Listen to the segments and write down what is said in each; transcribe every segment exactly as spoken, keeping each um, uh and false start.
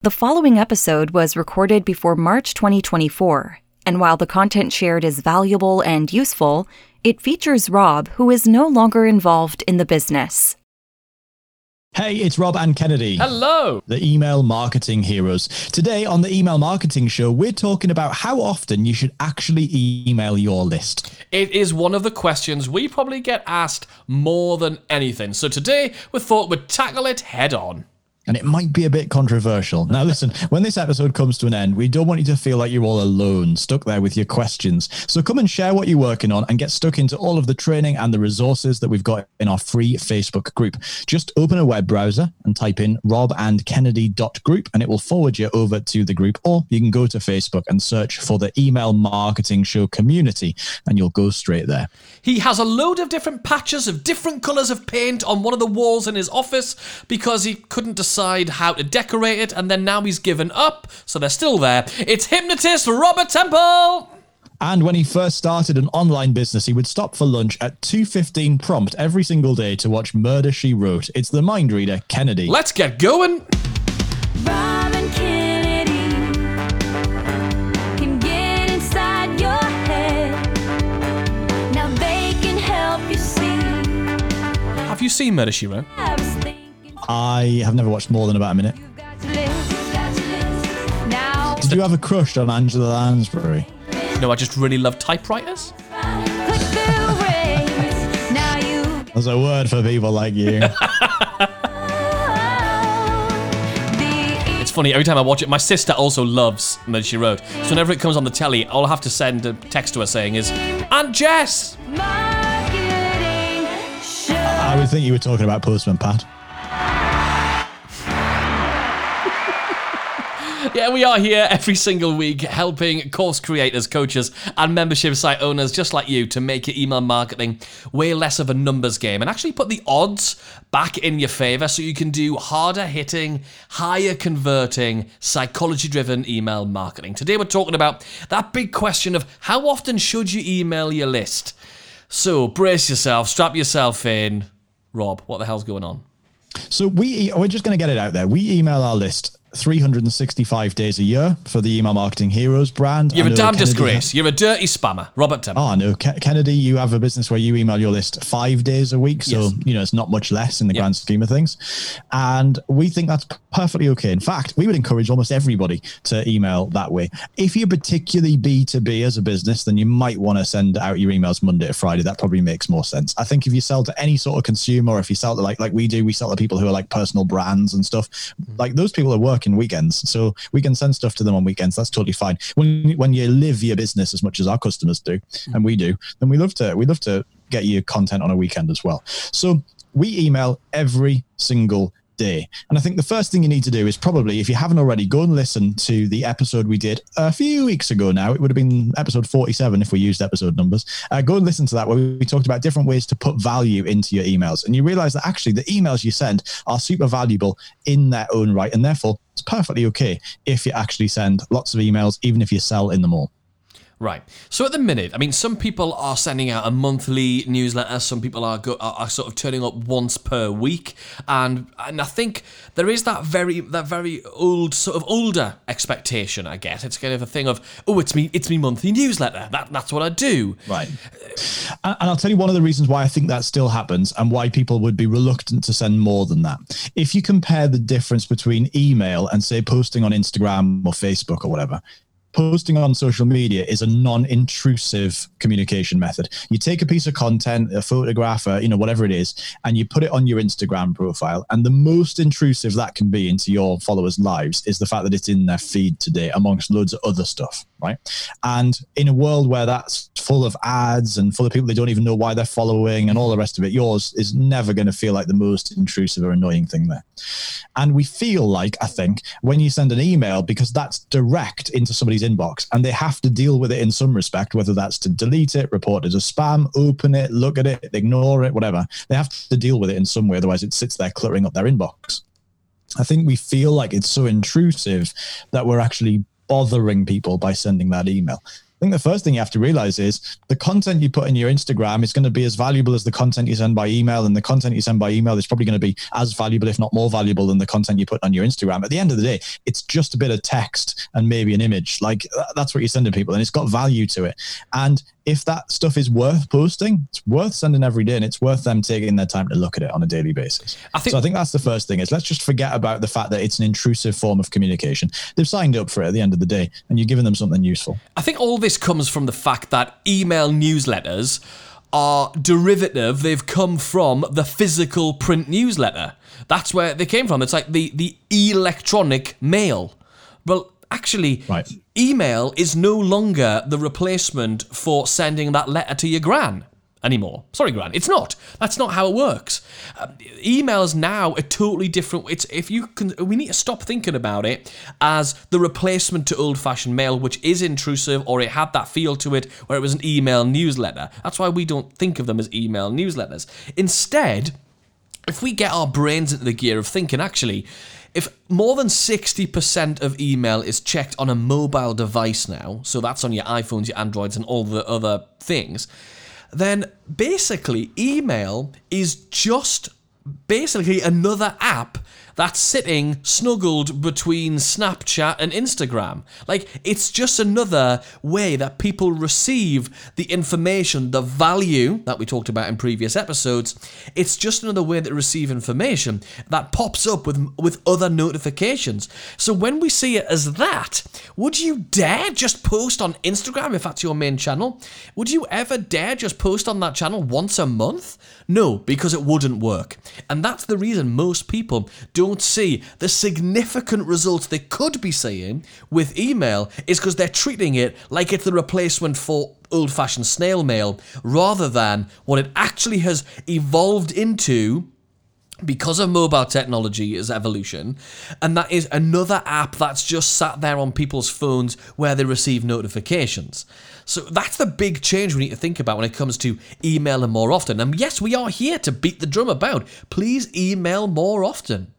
The following episode was recorded before March twenty twenty-four, and while the content shared is valuable and useful, it features Rob, who is no longer involved in the business. Hey, it's Rob and Kennedy. Hello. The email marketing heroes. Today on the Email Marketing Show, we're talking about how often you should actually email your list. It is one of the questions we probably get asked more than anything. So today we thought we'd tackle it head on. And it might be a bit controversial. Now, listen, when this episode comes to an end, we don't want you to feel like you're all alone, stuck there with your questions. So come and share what you're working on and get stuck into all of the training and the resources that we've got in our free Facebook group. Just open a web browser and type in rob and kennedy dot group and it will forward you over to the group. Or you can go to Facebook and search for the Email Marketing Show community and you'll go straight there. He has a load of different patches of different colours of paint on one of the walls in his office because he couldn't decide how to decorate it, and then now he's given up, so they're still there. It's hypnotist Robert Temple! And when he first started an online business, he would stop for lunch at two fifteen prompt every single day to watch Murder, She Wrote. It's the mind reader, Kennedy. Let's get going! Rob and Kennedy can get inside your head. Now they can help you see. Have you seen Murder, She Wrote? I was thinking I have never watched more than about a minute. you've got to live, you've got to live. Now Did you have a crush on Angela Lansbury? No, I just really love typewriters. click through race. Now you There's a word for people like you. the It's funny, every time I watch it, my sister also loves Murder, She Wrote. So whenever it comes on the telly, all I have to send a text to her saying is, Aunt Jess! marketing show. I would think you were talking about Postman Pat. Yeah, we are here every single week helping course creators, coaches, and membership site owners just like you to make your email marketing way less of a numbers game and actually put the odds back in your favor so you can do harder hitting, higher converting, psychology driven email marketing. Today we're talking about that big question of how often should you email your list? So brace yourself, strap yourself in. Rob, what the hell's going on? So we, we're just going to get it out there. We email our list three hundred sixty-five days a year for the Email Marketing Heroes brand. You're I a know damn Kennedy disgrace. has- You're a dirty spammer. Robert Temple. Oh, no. Ke- Kennedy, you have a business where you email your list five days a week. So, Yes. you know, it's not much less in the Yeah. grand scheme of things. And we think that's perfectly okay. In fact, we would encourage almost everybody to email that way. If you're particularly B two B as a business, then you might want to send out your emails Monday to Friday. That probably makes more sense. I think if you sell to any sort of consumer, or if you sell to like, like we do, we sell to people who are like personal brands and stuff, like those people are working weekends. So we can send stuff to them on weekends. That's totally fine. When when you live your business as much as our customers do, and we do, then we love to we love to get you content on a weekend as well. So we email every single day. And I think the first thing you need to do is probably, if you haven't already, go and listen to the episode we did a few weeks ago now. It would have been episode forty-seven if we used episode numbers. Uh, go and listen to that where we talked about different ways to put value into your emails. And you realize that actually the emails you send are super valuable in their own right. And therefore, it's perfectly okay if you actually send lots of emails, even if you sell in them all. Right. So at the minute, I mean, some people are sending out a monthly newsletter. Some people are go, are, are sort of turning up once per week, and and I think there is that very that very old sort of older expectation. I guess it's kind of a thing of, oh, it's me, it's me monthly newsletter. That that's what I do. Right. And and I'll tell you one of the reasons why I think that still happens and why people would be reluctant to send more than that. If you compare the difference between email and, say, posting on Instagram or Facebook or whatever, posting on social media is a non-intrusive communication method. You take a piece of content, a photograph, uh, you know, whatever it is, and you put it on your Instagram profile. And the most intrusive that can be into your followers' lives is the fact that it's in their feed today, amongst loads of other stuff, right? And in a world where that's full of ads and full of people they don't even know why they're following and all the rest of it, yours is never going to feel like the most intrusive or annoying thing there. And we feel like, I think, when you send an email, because that's direct into somebody's inbox and they have to deal with it in some respect, whether that's to delete it, report it as spam, open it, look at it, ignore it, whatever. They have to deal with it in some way, otherwise it sits there cluttering up their inbox. I think we feel like it's so intrusive that we're actually bothering people by sending that email. think the first thing you have to realize is the content you put in your Instagram is going to be as valuable as the content you send by email, and the content you send by email is probably going to be as valuable, if not more valuable, than the content you put on your Instagram. At the end of the day, it's just a bit of text and maybe an image. Like that's what you're sending people, and it's got value to it. And if that stuff is worth posting, it's worth sending every day, and it's worth them taking their time to look at it on a daily basis. I think, so I think that's the first thing is let's just forget about the fact that it's an intrusive form of communication. They've signed up for it at the end of the day, and you're giving them something useful. I think all this comes from the fact that email newsletters are derivative. They've come from the physical print newsletter. That's where they came from. It's like the, the electronic mail. Well, actually, right. Email is no longer the replacement for sending that letter to your gran anymore. Sorry, gran, it's not. That's not how it works. Uh, email is now a totally different. It's if you can. We need to stop thinking about it as the replacement to old-fashioned mail, which is intrusive, or it had that feel to it where it was an email newsletter. That's why we don't think of them as email newsletters. Instead, if we get our brains into the gear of thinking, actually, if more than sixty percent of email is checked on a mobile device now, so that's on your iPhones, your Androids, and all the other things, then basically email is just basically another app that's sitting snuggled between Snapchat and Instagram. Like, it's just another way that people receive the information, the value that we talked about in previous episodes. It's just another way that they receive information that pops up with, with other notifications. So when we see it as that, would you dare just post on Instagram if that's your main channel? Would you ever dare just post on that channel once a month? No, because it wouldn't work. And that's the reason most people don't see the significant results they could be seeing with email, is because they're treating it like it's the replacement for old-fashioned snail mail rather than what it actually has evolved into because of mobile technology's evolution, and that is another app that's just sat there on people's phones where they receive notifications. So that's the big change we need to think about when it comes to emailing more often. And yes, we are here to beat the drum about. Please email more often.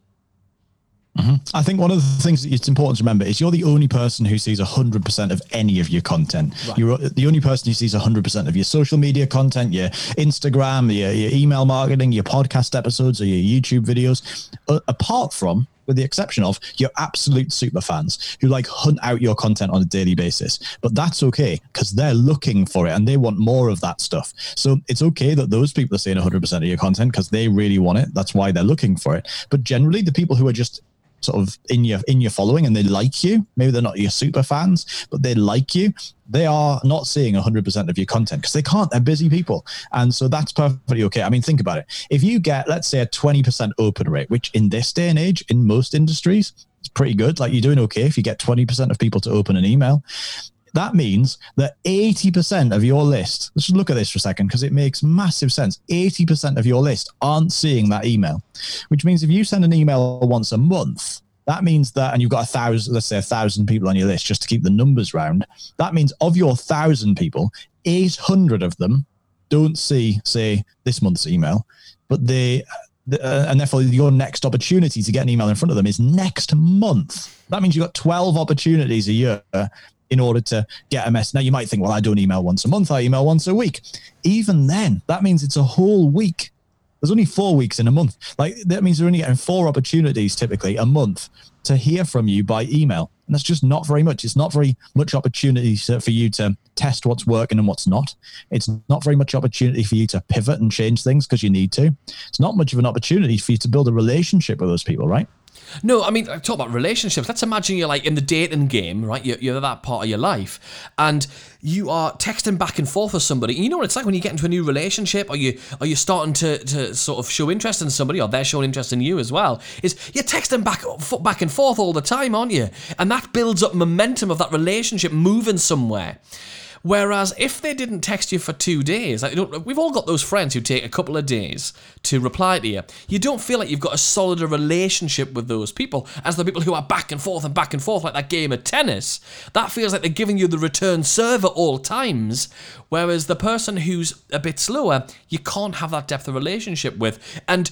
Mm-hmm. I think one of the things that it's important to remember is you're the only person who sees one hundred percent of any of your content. Right. You're the only person who sees one hundred percent of your social media content, your Instagram, your, your email marketing, your podcast episodes, or your YouTube videos, uh, apart from, with the exception of, your absolute super fans who like hunt out your content on a daily basis. But that's okay, because they're looking for it and they want more of that stuff. So it's okay that those people are seeing one hundred percent of your content because they really want it. That's why they're looking for it. But generally, the people who are just sort of in your in your following and they like you, maybe they're not your super fans, but they like you, they are not seeing one hundred percent of your content because they can't. They're busy people. And so that's perfectly okay. I mean, think about it. If you get, let's say, a twenty percent open rate, which in this day and age, in most industries, it's pretty good. Like, you're doing okay if you get twenty percent of people to open an email. That means that eighty percent of your list, let's just look at this for a second because it makes massive sense. eighty percent of your list aren't seeing that email, which means if you send an email once a month, that means that, and you've got a thousand, let's say a thousand people on your list just to keep the numbers round. That means of your thousand people, eight hundred of them don't see, say, this month's email, but they, uh, and therefore your next opportunity to get an email in front of them is next month. That means you've got twelve opportunities a year in order to get a message. Now, you might think, well, I don't email once a month, I email once a week. Even then, that means it's a whole week. There's only four weeks in a month. Like, that means you're only getting four opportunities typically a month to hear from you by email. And that's just not very much. It's not very much opportunity to, for you to test what's working and what's not. It's not very much opportunity for you to pivot and change things because you need to. It's not much of an opportunity for you to build a relationship with those people, right? No, I mean, I talk about relationships. Let's imagine you're like in the dating game, right? You're, you're that part of your life, and you are texting back and forth with somebody. And you know what it's like when you get into a new relationship, or you are you starting to, to sort of show interest in somebody, or they're showing interest in you as well. Is you're texting back back and forth all the time, aren't you? And that builds up momentum of that relationship moving somewhere. Whereas if they didn't text you for two days, like, you know, we've all got those friends who take a couple of days to reply to you. You don't feel like you've got a solider relationship with those people as the people who are back and forth and back and forth like that game of tennis. That feels like they're giving you the return serve at all times. Whereas the person who's a bit slower, you can't have that depth of relationship with. And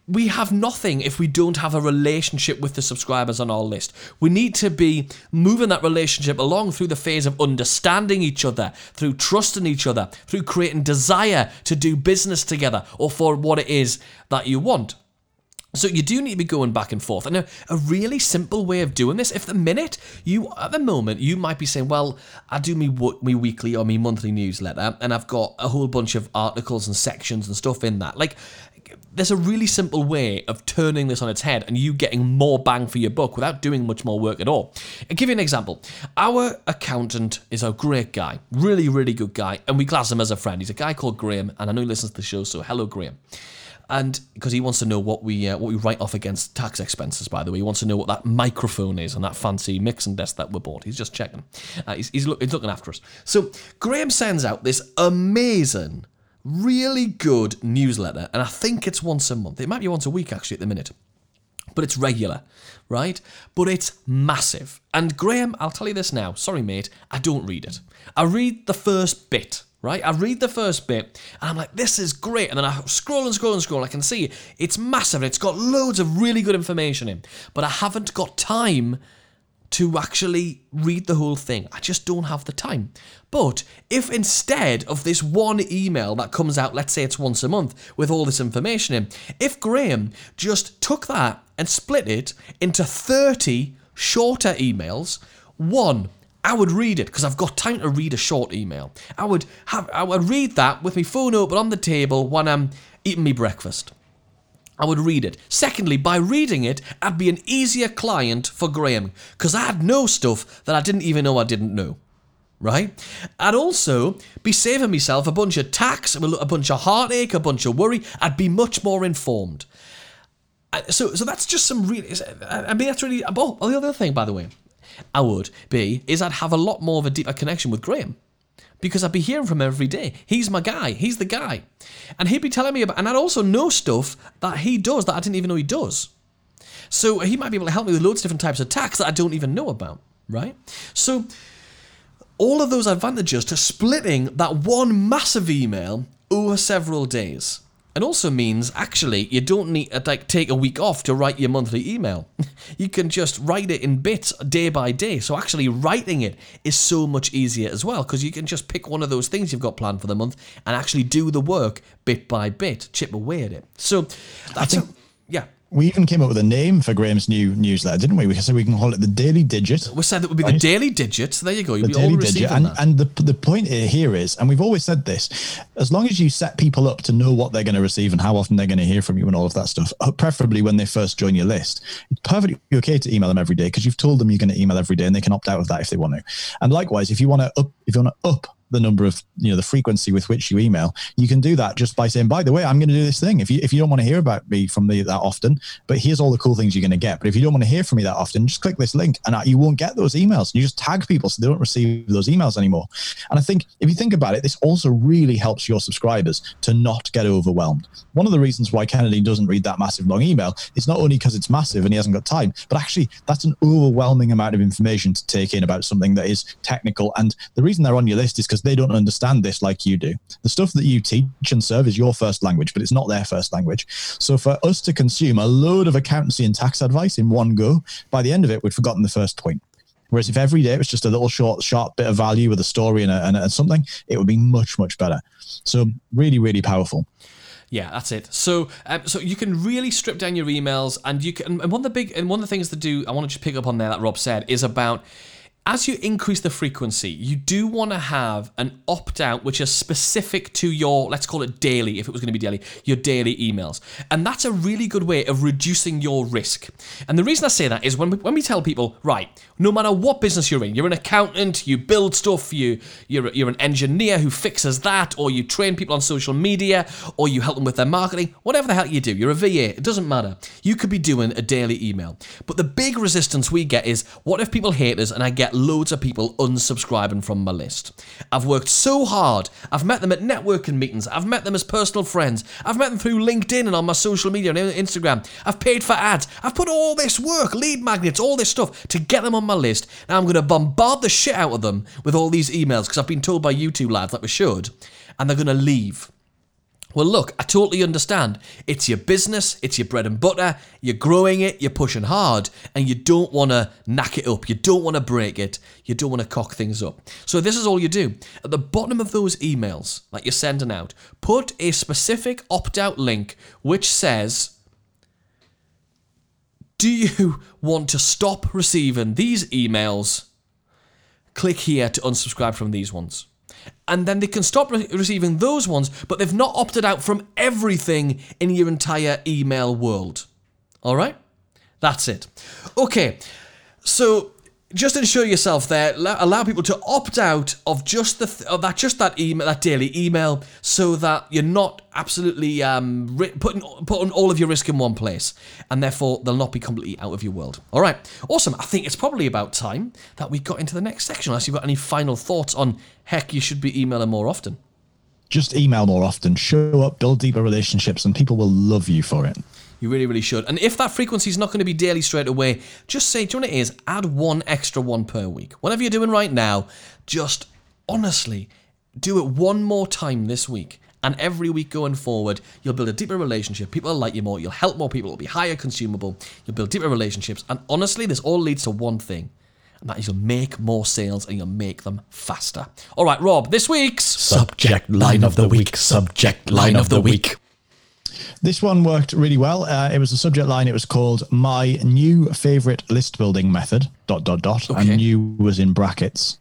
we have nothing if we don't have a relationship with the subscribers on our list. We need to be moving that relationship along through the phase of understanding each other, through trusting each other, through creating desire to do business together or for what it is that you want. So you do need to be going back and forth. And a, a really simple way of doing this, if the minute you, at the moment, you might be saying, well, I do me, me weekly or me monthly newsletter and I've got a whole bunch of articles and sections and stuff in that. Like, there's a really simple way of turning this on its head and you getting more bang for your buck without doing much more work at all. I'll give you an example. Our accountant is a great guy, really, really good guy, and we class him as a friend. He's a guy called Graham, and I know he listens to the show, so hello, Graham. And because he wants to know what we uh, what we write off against tax expenses, by the way. He wants to know what that microphone is and that fancy mixing desk that we bought. He's just checking. Uh, he's, he's, look, he's looking after us. So Graham sends out this amazing, really good newsletter, and I think it's once a month. It might be once a week, actually, at the minute. But it's regular, right? But it's massive. And Graham, I'll tell you this now. Sorry, mate, I don't read it. I read the first bit. Right, I read the first bit, and I'm like, this is great. And then I scroll and scroll and scroll. I can see it's massive, and it's got loads of really good information in. But I haven't got time to actually read the whole thing. I just don't have the time. But if instead of this one email that comes out, let's say it's once a month, with all this information in, if Graham just took that and split it into thirty shorter emails, one, I would read it because I've got time to read a short email. I would have, I would read that with my phone open on the table when I'm eating my breakfast. I would read it. Secondly, by reading it, I'd be an easier client for Graham because I'd know stuff that I didn't even know I didn't know. Right? I'd also be saving myself a bunch of tax, a bunch of heartache, a bunch of worry. I'd be much more informed. So, so that's just some really. I mean, that's really. Oh, the other thing, by the way. I would be, is I'd have a lot more of a deeper connection with Graham because I'd be hearing from him every day. He's my guy. He's the guy. And he'd be telling me about, and I'd also know stuff that he does that I didn't even know he does. So he might be able to help me with loads of different types of tax that I don't even know about, right? So all of those advantages to splitting that one massive email over several days. It also means, actually, you don't need to like, take a week off to write your monthly email. You can just write it in bits day by day. So actually writing it is so much easier as well because you can just pick one of those things you've got planned for the month and actually do the work bit by bit, chip away at it. So that's, think- a, yeah. We even came up with a name for Graham's new newsletter, didn't we? We said we can call it the Daily Digit. We said that would be right? the Daily Digit. So there you go. You'll the be all Daily receiving Digit. And, that. and the the point here is, and we've always said this, as long as you set people up to know what they're going to receive and how often they're going to hear from you and all of that stuff, preferably when they first join your list, it's perfectly okay to email them every day because you've told them you're going to email every day and they can opt out of that if they want to. And likewise, if you want to up, if you want to up the number of, you know, the frequency with which you email, you can do that just by saying, by the way, I'm going to do this thing. If you if you don't want to hear about me from me that often, but here's all the cool things you're going to get. But if you don't want to hear from me that often, just click this link and you won't get those emails. You just tag people so they don't receive those emails anymore. And I think if you think about it, this also really helps your subscribers to not get overwhelmed. One of the reasons why Kennedy doesn't read that massive long email is not only because it's massive and he hasn't got time, but actually that's an overwhelming amount of information to take in about something that is technical. And the reason they're on your list is because they don't understand this like you do. The stuff that you teach and serve is your first language, but it's not their first language. So for us to consume a load of accountancy and tax advice in one go, by the end of it, we'd forgotten the first point. Whereas if every day it was just a little short, sharp bit of value with a story and, a, and, a, and something, it would be much, much better. So really, really powerful. Yeah, that's it. So, um, so you can really strip down your emails, and you can. And one of the big, and one of the things to do, I want to just pick up on there that Rob said, is about. As you increase the frequency, you do want to have an opt-out which is specific to your, let's call it daily, if it was going to be daily, your daily emails. And that's a really good way of reducing your risk. And the reason I say that is when we, when we tell people, right, no matter what business you're in, you're an accountant, you build stuff, you, you're, you're an engineer who fixes that, or you train people on social media, or you help them with their marketing, whatever the hell you do, you're a V A, it doesn't matter. You could be doing a daily email. But the big resistance we get is, what if people hate us and I get loads of people unsubscribing from my list? I've worked so hard. I've met them at networking meetings. I've met them as personal friends. I've met them through LinkedIn and on my social media and Instagram. I've paid for ads. I've put all this work, lead magnets, all this stuff to get them on my list. Now I'm going to bombard the shit out of them with all these emails because I've been told by you two lads that we should, and they're going to leave. Well, look, I totally understand. It's your business, it's your bread and butter, you're growing it, you're pushing hard, and you don't want to knack it up, you don't want to break it, you don't want to cock things up. So this is all you do. At the bottom of those emails that you're sending out, put a specific opt-out link which says, do you want to stop receiving these emails? Click here to unsubscribe from these ones. And then they can stop re- receiving those ones, but they've not opted out from everything in your entire email world. All right? That's it. Okay, so just ensure yourself there, allow people to opt out of just the th- of that just that email, that daily email, so that you're not absolutely um, ri- putting putting all of your risk in one place, and therefore they'll not be completely out of your world. All right, awesome. I think it's probably about time that we got into the next section. Unless you've got any final thoughts on, heck, you should be emailing more often. Just email more often, show up, build deeper relationships, and people will love you for it. You really, really should. And if that frequency is not going to be daily straight away, just say, do you know what it is? Add one extra one per week. Whatever you're doing right now, just honestly do it one more time this week. And every week going forward, you'll build a deeper relationship. People will like you more. You'll help more people. It'll be higher consumable. You'll build deeper relationships. And honestly, this all leads to one thing. And that is you'll make more sales and you'll make them faster. All right, Rob, this week's Subject line of the week. Subject line of the week. This one worked really well. Uh, it was a subject line. It was called My New Favorite List Building Method, dot, dot, dot. Okay. And new was in brackets.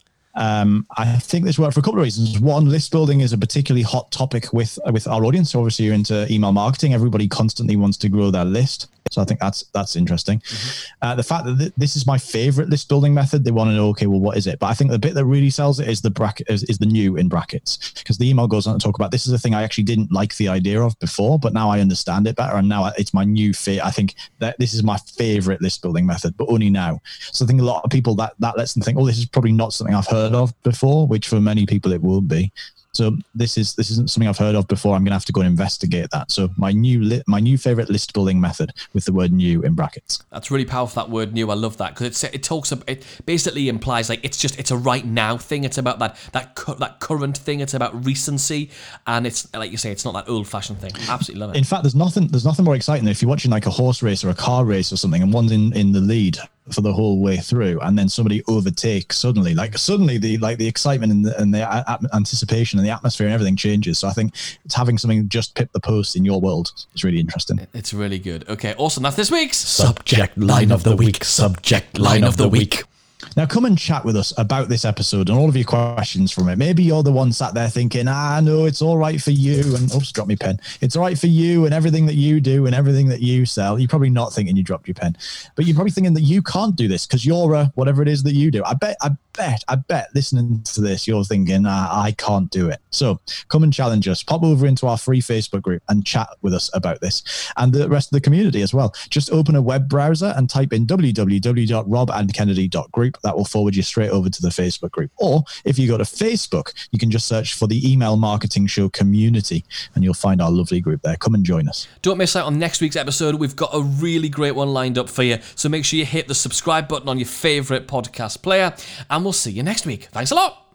Um, I think this worked for a couple of reasons. One, list building is a particularly hot topic with with our audience. So obviously, you're into email marketing. Everybody constantly wants to grow their list. So I think that's that's interesting. Mm-hmm. Uh, the fact that th- this is my favorite list building method, they want to know, okay, well, what is it? But I think the bit that really sells it is the bracket is, is the new in brackets, because the email goes on to talk about this is a thing I actually didn't like the idea of before, but now I understand it better, and now it's my new fit. I think that this is my favorite list building method, but only now. So I think a lot of people that that lets them think, oh, this is probably not something I've heard of before, which for many people it will be. So this is this isn't something I've heard of before. I'm going to have to go and investigate that. So my new li- my new favorite list building method with the word new in brackets. That's really powerful, that word new. I love that, because it it talks about, it basically implies like it's just it's a right now thing. It's about that that cu- that current thing. It's about recency, and it's like you say, it's not that old fashioned thing. Absolutely love it. In fact, there's nothing there's nothing more exciting than if you're watching like a horse race or a car race or something, and one's in, in the lead for the whole way through, and then somebody overtakes suddenly. Like suddenly the like the excitement and the, and the a- anticipation and the atmosphere and everything changes. So I think it's having something just pip the post in your world is really interesting. It's really good. Okay, awesome. That's this week's Subject line of the week. Subject line of the week. Now come and chat with us about this episode and all of your questions from it. Maybe you're the one sat there thinking, ah, no, it's all right for you. And oops, drop my pen. It's all right for you and everything that you do and everything that you sell. You're probably not thinking you dropped your pen, but you're probably thinking that you can't do this because you're a whatever it is that you do. I bet, I bet, I bet listening to this, you're thinking, ah, I can't do it. So come and challenge us. Pop over into our free Facebook group and chat with us about this and the rest of the community as well. Just open a web browser and type in w w w dot rob and kennedy dot group. That will forward you straight over to the Facebook group. Or if you go to Facebook, you can just search for the Email Marketing Show community and you'll find our lovely group there. Come and join us. Don't miss out on next week's episode. We've got a really great one lined up for you. So make sure you hit the subscribe button on your favorite podcast player, and we'll see you next week. Thanks a lot.